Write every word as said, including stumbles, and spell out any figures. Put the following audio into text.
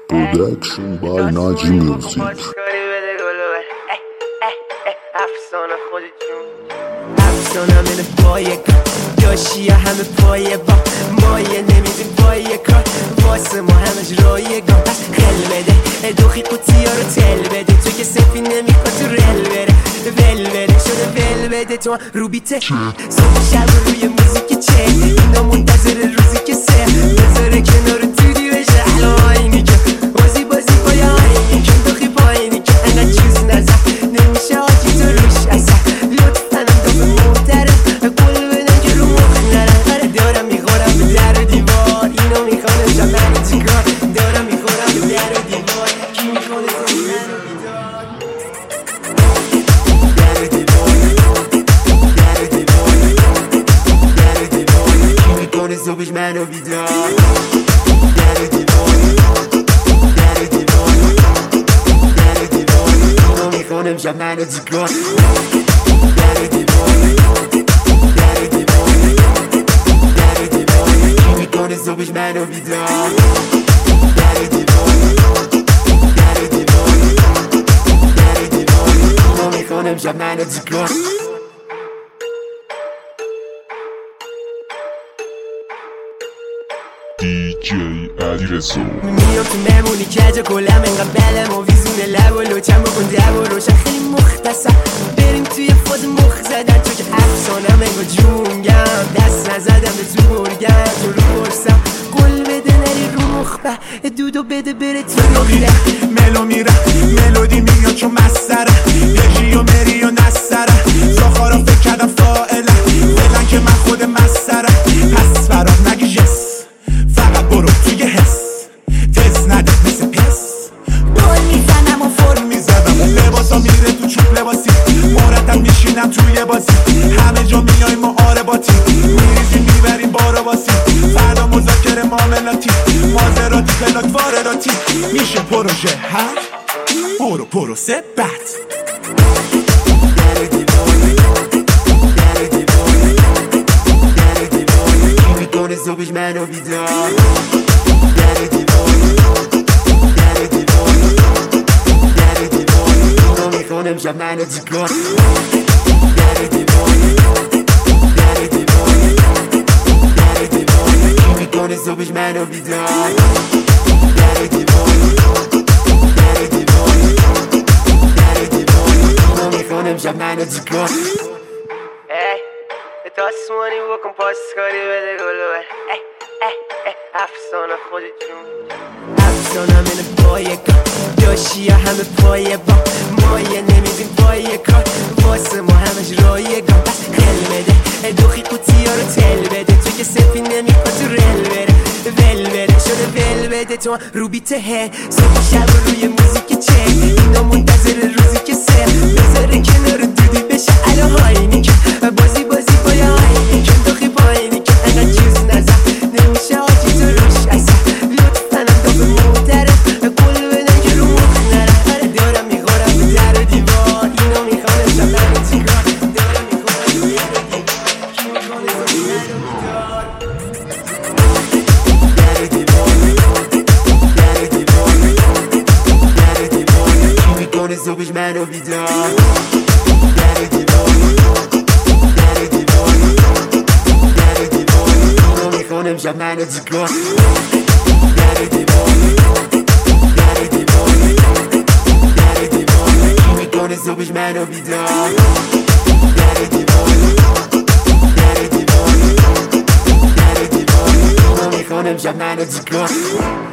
Production by Naji Music. افسانه من پای کار داشتی همه پای با مایه نمیدیم پای کار واسه ما همش رایگان پس خل بده دوخی قوطی ها رو تل بده تو که سفی نمیکن تو رل بره ول بره شده ول بده تو رو بیته صبح شب روی موزیک چه اینا منتظر روزی که سه بذاره کنار تودی بشه الان آینی که بازی بازی پای آینی که دوخی پایینی که انقدر چیز نزد نمیشه آجی تو روش اصلا لطفا به محترم قول بدن که رو مخ نرم هره دارم میخورم به در و دیوار اینو میخوانه شمن چیکار دارم میخورم به در و دیوار کی میخوانه زمین و بیدار در و دیوار در و دیوار در و دیوار کی میخوانه صبحش منو بیدار در و دیوار در و دیوار در و دیوار اینو میخوانم شب منو چیکار در و دیوار در و دیوار در و دیوار کی میکنه صبحش منو بیدار در و دیوار در و دیوار در و دیوار اینو میکنم شب منو چیکار دی جی علیرضا میام تو مهمونی کجا کلم انقدر بلم و ویزونه لب و لوچم بکن دب و روشن خیلی مختصر بریم توی فاز مخ زدن تو که افسانم انگار جونگم دست نزدم به تو برگم تو رو برسم قول بده نری رو مخبه دودو بده بره تو ملو میره ملو میره ملودی میاد چون مستره یجی و مری و نستره زخارا فکر کردم فائله فعلا که من خود مستره پس فراد نگی جس فقط برو توی حس تست نده مثل پس گل میزنم و فرم میزدم لباسا میره تو چوب لباسی مرتب میشینم توی بازی همه جا میایم و آره باتی میریزیم میبریم بارا باسی فردا مذاکره معاملاتی مازراتی پلاک وارداتی میشه پروژه هر برو پروسه بد در و دیوار در و دیوار در و دیوار کی میکنه صبحش منو بیدار در و دیوار در و دیوار در و دیوار اینو میکنم شب منو چیکار در و دیوار در و دیوار در و دیوار کی میکنه صبحش منو بیدار در و دیوار در و دیوار در و دیوار اینو میکنم شب منو چیکار ای تاسمانی بکن پاسکاری بده گلوه ای ای ای افسانه خودتون افسانه من پای کار داشتی همه پای با مایه نمیدیم پای کار واسه ما همش رایگان پس خل بده دوخی قوطی ها رو تل بده تو که سفی نمیکن تو رل بره ول بره شده ول بده تو رو بیته هه صبح شب روی موزیک چه اینا منتظر روزی که سه بذاره کنار دودی بشه الان هاینی که بازی بازی پای آینی که دوخی پایینی که انقدر چیز نزد نمیشه آجی تو روش اصلا لطفا به محترم قول بدن که رو مخ نرم هره دارم میخورم به در و دیوار اینو میخوانم شب منو چیکار دارم میخورم به در و دیوار کی میخوانه زمین منو بیدار در و دیوار در و دیوار در و دیوار کی میکنه صبحش منو بیدار در و دیوار در و دیوار در و دیوار اینو میخوانم شب منو چیکار در و دیوار در و دیوار در و دیوار کی میکنه صبحش منو بیدار در و دیوار در و دیوار در و دیوار اینو میخوانم شب منو چیکار